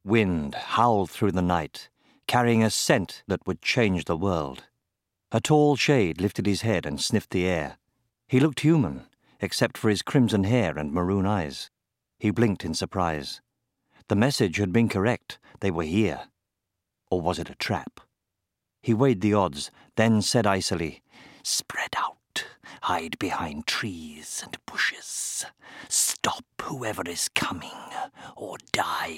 Wind howled through the night, carrying a scent that would change the world. A tall shade lifted his head and sniffed the air. He looked human, except for his crimson hair and maroon eyes. He blinked in surprise. The message had been correct. They were here. Or was it a trap? He weighed the odds, then said icily, "Spread out, hide behind trees and bushes. Stop whoever is coming, or die."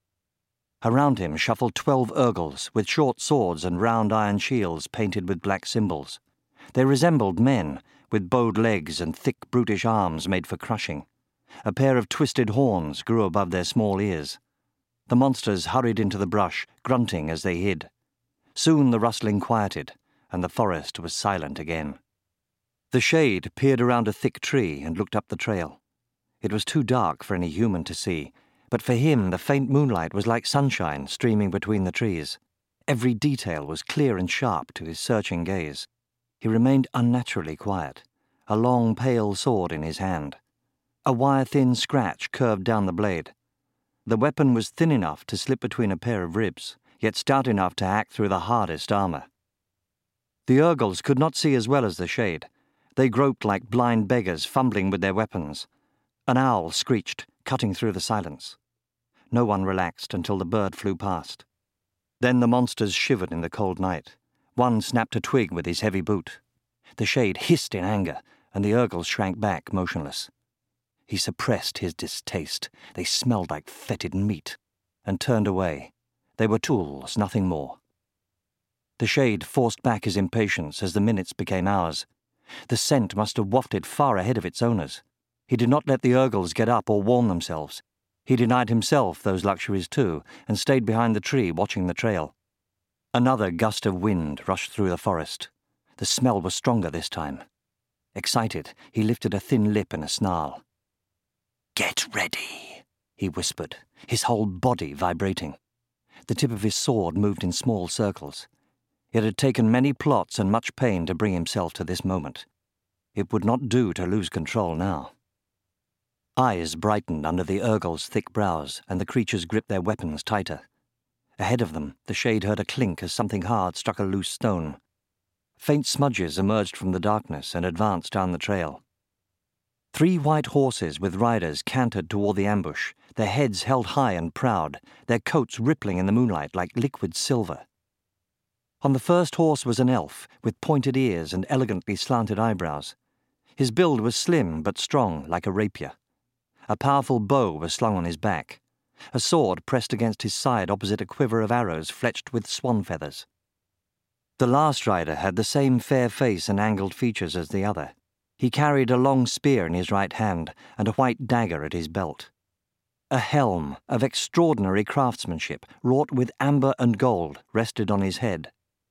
Around him shuffled 12 Urgals with short swords and round iron shields painted with black symbols. They resembled men, with bowed legs and thick brutish arms made for crushing. A pair of twisted horns grew above their small ears. The monsters hurried into the brush, grunting as they hid. Soon the rustling quieted, and the forest was silent again. The shade peered around a thick tree and looked up the trail. It was too dark for any human to see, but for him the faint moonlight was like sunshine streaming between the trees. Every detail was clear and sharp to his searching gaze. He remained unnaturally quiet, a long pale sword in his hand. A wire-thin scratch curved down the blade. The weapon was thin enough to slip between a pair of ribs, yet stout enough to hack through the hardest armor. The Urgals could not see as well as the shade. They groped like blind beggars, fumbling with their weapons. An owl screeched, cutting through the silence. No one relaxed until the bird flew past. Then the monsters shivered in the cold night. One snapped a twig with his heavy boot. The shade hissed in anger, and the Urgals shrank back, motionless. He suppressed his distaste. They smelled like fetid meat, and turned away. They were tools, nothing more. The shade forced back his impatience as the minutes became hours. The scent must have wafted far ahead of its owners. He did not let the Urgals get up or warm themselves. He denied himself those luxuries too, and stayed behind the tree watching the trail. Another gust of wind rushed through the forest. The smell was stronger this time. Excited, he lifted a thin lip in a snarl. "Get ready," he whispered, his whole body vibrating. The tip of his sword moved in small circles. It had taken many plots and much pain to bring himself to this moment. It would not do to lose control now. Eyes brightened under the Urgals' thick brows, and the creatures gripped their weapons tighter. Ahead of them, the shade heard a clink as something hard struck a loose stone. Faint smudges emerged from the darkness and advanced down the trail. 3 white horses with riders cantered toward the ambush, their heads held high and proud, their coats rippling in the moonlight like liquid silver. On the first horse was an elf, with pointed ears and elegantly slanted eyebrows. His build was slim but strong, like a rapier. A powerful bow was slung on his back. A sword pressed against his side opposite a quiver of arrows fletched with swan feathers. The last rider had the same fair face and angled features as the other. He carried a long spear in his right hand and a white dagger at his belt. A helm of extraordinary craftsmanship, wrought with amber and gold, rested on his head.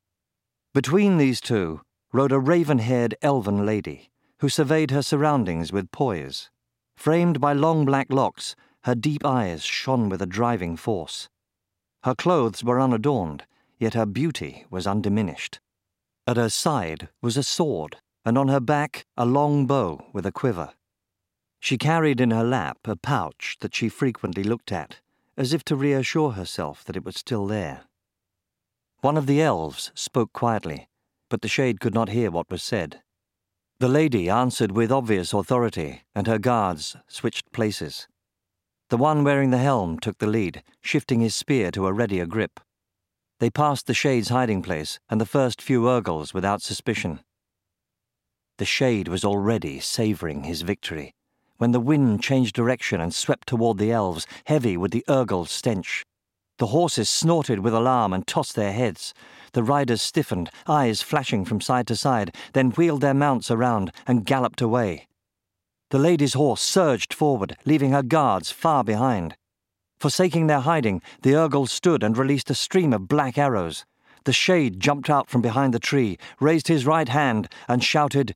Between these two rode a raven-haired elven lady, who surveyed her surroundings with poise. Framed by long black locks, her deep eyes shone with a driving force. Her clothes were unadorned, yet her beauty was undiminished. At her side was a sword, and on her back a long bow with a quiver. She carried in her lap a pouch that she frequently looked at, as if to reassure herself that it was still there. One of the elves spoke quietly, but the shade could not hear what was said. The lady answered with obvious authority, and her guards switched places. The one wearing the helm took the lead, shifting his spear to a readier grip. They passed the shade's hiding place and the first few Urgals without suspicion. The shade was already savouring his victory, when the wind changed direction and swept toward the elves, heavy with the Urgal stench. The horses snorted with alarm and tossed their heads. The riders stiffened, eyes flashing from side to side, then wheeled their mounts around and galloped away. The lady's horse surged forward, leaving her guards far behind. Forsaking their hiding, the Urgals stood and released a stream of black arrows. The shade jumped out from behind the tree, raised his right hand, and shouted,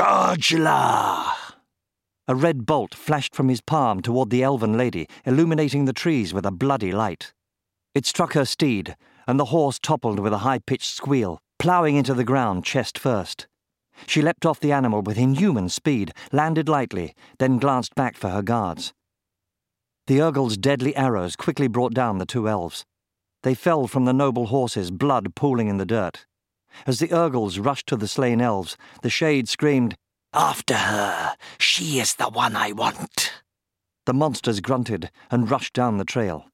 "Gajla!" A red bolt flashed from his palm toward the elven lady, illuminating the trees with a bloody light. It struck her steed, and the horse toppled with a high-pitched squeal, ploughing into the ground chest first. She leapt off the animal with inhuman speed, landed lightly, then glanced back for her guards. The Urgel's deadly arrows quickly brought down the two elves. They fell from the noble horses, blood pooling in the dirt. As the Urgels rushed to the slain elves, the Shade screamed, "After her! She is the one I want!" The monsters grunted and rushed down the trail.